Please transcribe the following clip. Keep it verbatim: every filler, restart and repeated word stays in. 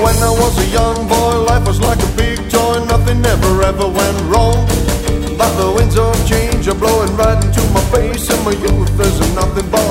when I was a young boy, life was like a big toy. Nothing ever ever went wrong. But the winds of change are blowing right into my face. In my youth there's nothing but